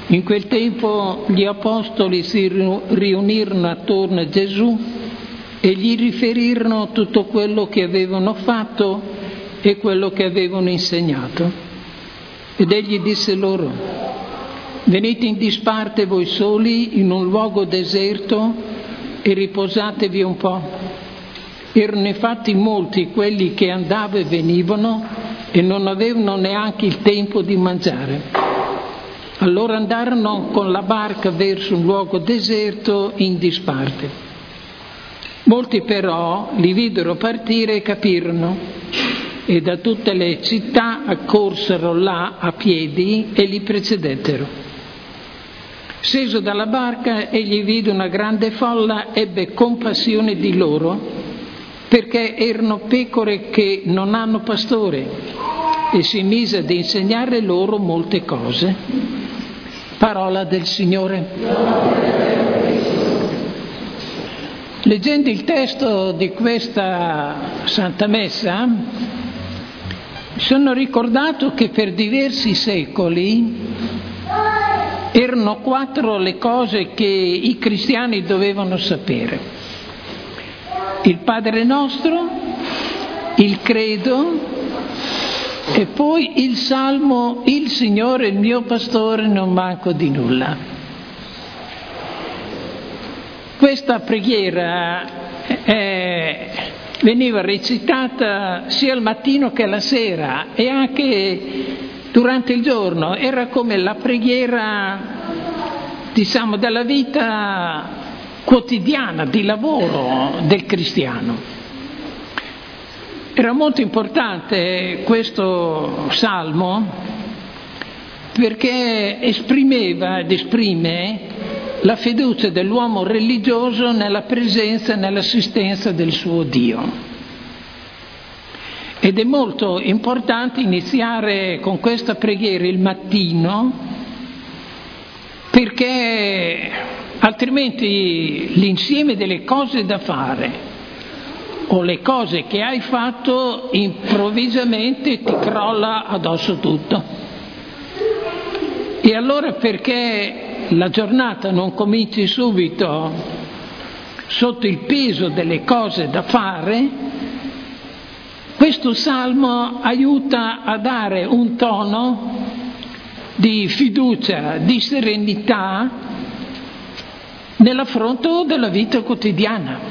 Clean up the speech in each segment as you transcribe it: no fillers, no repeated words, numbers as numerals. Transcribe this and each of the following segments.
In quel tempo gli apostoli si riunirono attorno a Gesù e gli riferirono tutto quello che avevano fatto e quello che avevano insegnato. Ed egli disse loro: venite in disparte voi soli in un luogo deserto e riposatevi un po'. Erano infatti molti quelli che andavano e venivano e non avevano neanche il tempo di mangiare. Allora andarono con la barca verso un luogo deserto in disparte. Molti però li videro partire e capirono, e da tutte le città accorsero là a piedi e li precedettero. Sceso dalla barca, egli vide una grande folla, ebbe compassione di loro, perché erano pecore che non hanno pastore, e si mise ad insegnare loro molte cose. Parola del Signore. Leggendo il testo di questa Santa Messa, mi sono ricordato che per diversi secoli erano 4 le cose che i cristiani dovevano sapere: il Padre Nostro, il Credo e poi il Salmo: il Signore è il mio pastore, non manco di nulla. Questa preghiera veniva recitata sia al mattino che alla sera e anche durante il giorno. Era come la preghiera, diciamo, della vita quotidiana, di lavoro del cristiano. Era molto importante questo salmo perché esprimeva ed esprime la fiducia dell'uomo religioso nella presenza e nell'assistenza del suo Dio. Ed è molto importante iniziare con questa preghiera il mattino, perché altrimenti l'insieme delle cose da fare o le cose che hai fatto improvvisamente ti crolla addosso tutto. E allora, perché la giornata non cominci subito sotto il peso delle cose da fare, questo salmo aiuta a dare un tono di fiducia, di serenità nell'affronto della vita quotidiana.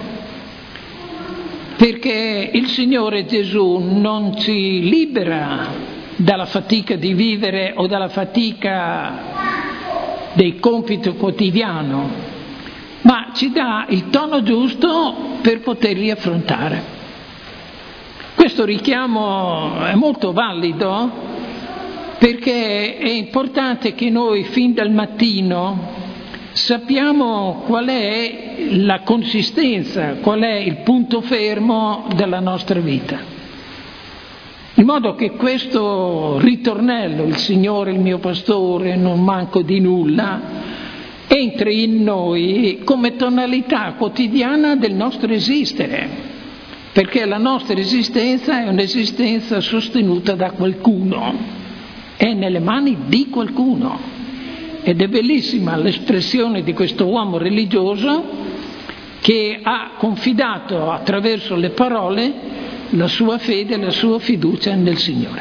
Perché il Signore Gesù non ci libera dalla fatica di vivere o dalla fatica dei compiti quotidiani, ma ci dà il tono giusto per poterli affrontare. Questo richiamo è molto valido perché è importante che noi fin dal mattino sappiamo qual è la consistenza, qual è il punto fermo della nostra vita, in modo che questo ritornello, il Signore è il mio pastore, non manco di nulla, entri in noi come tonalità quotidiana del nostro esistere, perché la nostra esistenza è un'esistenza sostenuta da qualcuno, è nelle mani di qualcuno. Ed è bellissima l'espressione di questo uomo religioso che ha confidato attraverso le parole la sua fede e la sua fiducia nel Signore.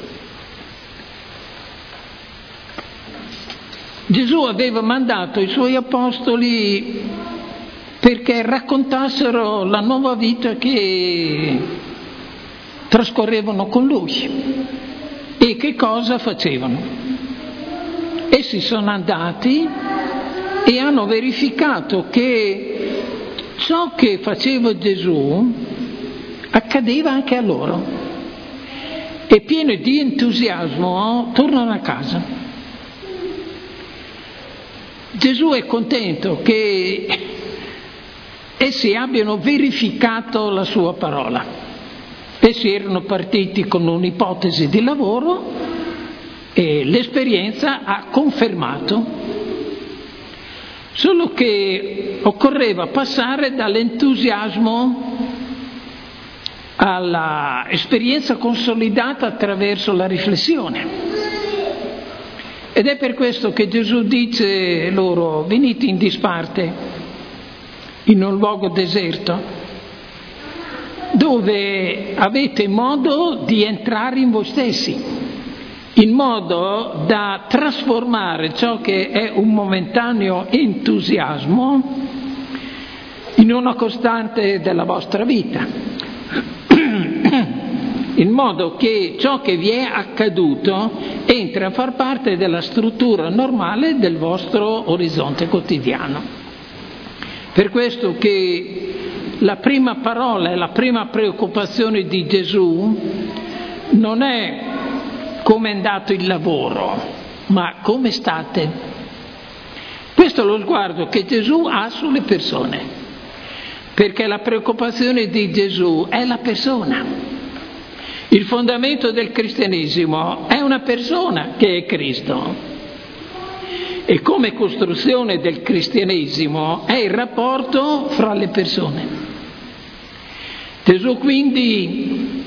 Gesù aveva mandato i suoi apostoli perché raccontassero la nuova vita che trascorrevano con Lui e che cosa facevano. Essi sono andati e hanno verificato che ciò che faceva Gesù accadeva anche a loro, e pieni di entusiasmo tornano a casa. Gesù è contento che essi abbiano verificato la sua parola. Essi erano partiti con un'ipotesi di lavoro e l'esperienza ha confermato, solo che occorreva passare dall'entusiasmo alla esperienza consolidata attraverso la riflessione. Ed è per questo che Gesù dice loro: venite in disparte, in un luogo deserto, dove avete modo di entrare in voi stessi, in modo da trasformare ciò che è un momentaneo entusiasmo in una costante della vostra vita, in modo che ciò che vi è accaduto entri a far parte della struttura normale del vostro orizzonte quotidiano. Per questo che la prima parola e la prima preoccupazione di Gesù non è come è andato il lavoro, ma come state. Questo è lo sguardo che Gesù ha sulle persone, perché la preoccupazione di Gesù è la persona. Il fondamento del cristianesimo è una persona che è Cristo, e come costruzione del cristianesimo è il rapporto fra le persone. Gesù quindi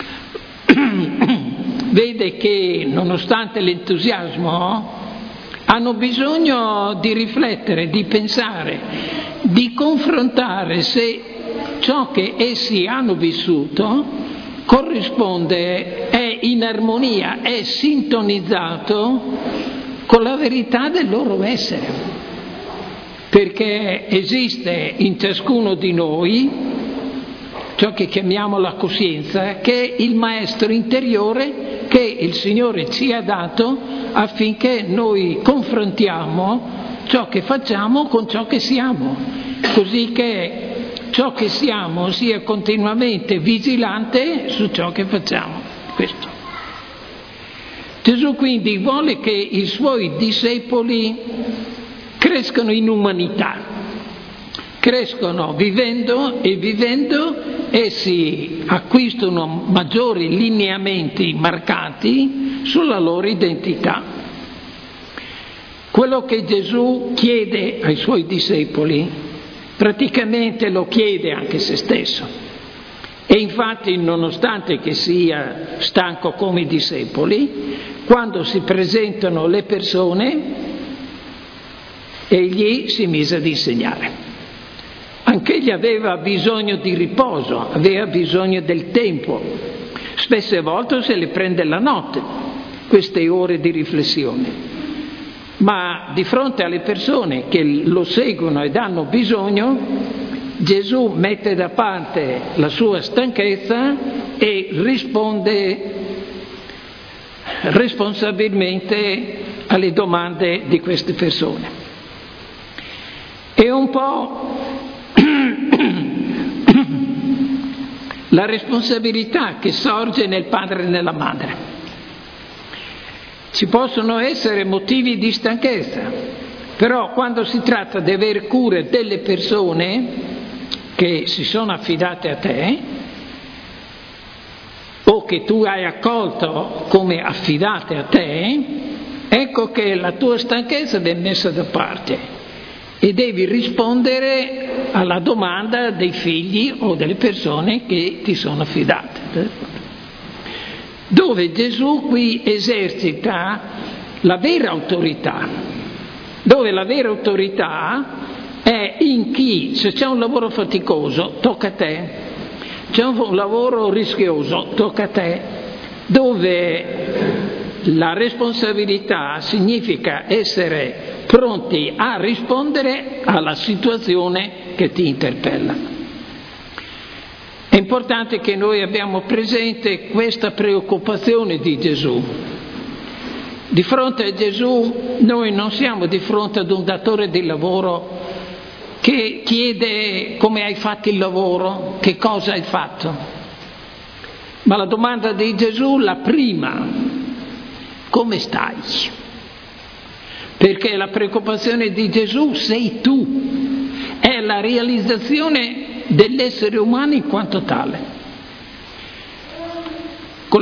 vede che, nonostante l'entusiasmo, hanno bisogno di riflettere, di pensare, di confrontare se ciò che essi hanno vissuto corrisponde, è in armonia, è sintonizzato con la verità del loro essere, perché esiste in ciascuno di noi ciò che chiamiamo la coscienza, che è il maestro interiore che il Signore ci ha dato affinché noi confrontiamo ciò che facciamo con ciò che siamo, così che ciò che siamo sia continuamente vigilante su ciò che facciamo. Questo. Gesù quindi vuole che i suoi discepoli crescano in umanità, crescono vivendo, e vivendo essi acquistano maggiori lineamenti marcati sulla loro identità. Quello che Gesù chiede ai suoi discepoli praticamente lo chiede anche se stesso, e infatti, nonostante che sia stanco come i discepoli, quando si presentano le persone egli si mise ad insegnare. Anch'egli aveva bisogno di riposo, aveva bisogno del tempo, spesse volte se le prende la notte queste ore di riflessione. Ma di fronte alle persone che lo seguono ed hanno bisogno, Gesù mette da parte la sua stanchezza e risponde responsabilmente alle domande di queste persone. È un po' la responsabilità che sorge nel padre e nella madre. Ci possono essere motivi di stanchezza, però quando si tratta di avere cura delle persone che si sono affidate a te o che tu hai accolto come affidate a te, ecco che la tua stanchezza viene messa da parte e devi rispondere alla domanda dei figli o delle persone che ti sono affidate. Dove Gesù qui esercita la vera autorità, dove la vera autorità è in chi, se c'è un lavoro faticoso, tocca a te, c'è un lavoro rischioso, tocca a te, dove la responsabilità significa essere pronti a rispondere alla situazione che ti interpella. È importante che noi abbiamo presente questa preoccupazione di Gesù. Di fronte a Gesù noi non siamo di fronte ad un datore di lavoro che chiede come hai fatto il lavoro, che cosa hai fatto. Ma la domanda di Gesù, la prima, come stai? Perché la preoccupazione di Gesù sei tu, è la realizzazione dell'essere umano in quanto tale.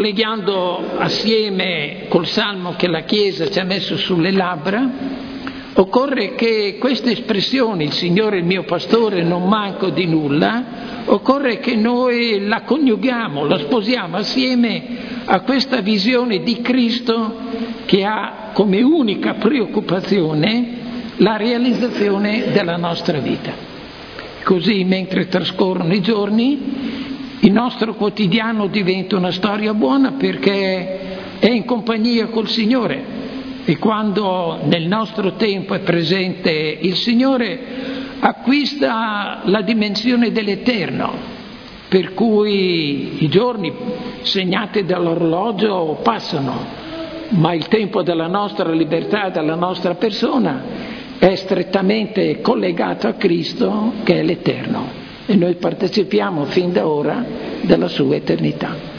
Collegando assieme col salmo che la Chiesa ci ha messo sulle labbra, Occorre che queste espressioni, il Signore è il mio pastore, non manco di nulla, occorre che noi la coniughiamo, la sposiamo assieme a questa visione di Cristo che ha come unica preoccupazione la realizzazione della nostra vita. Così, mentre trascorrono i giorni, il nostro quotidiano diventa una storia buona perché è in compagnia col Signore. E quando nel nostro tempo è presente il Signore, acquista la dimensione dell'eterno, per cui i giorni segnati dall'orologio passano, ma il tempo della nostra libertà, della nostra persona, è strettamente collegato a Cristo che è l'eterno, e noi partecipiamo fin da ora della sua eternità.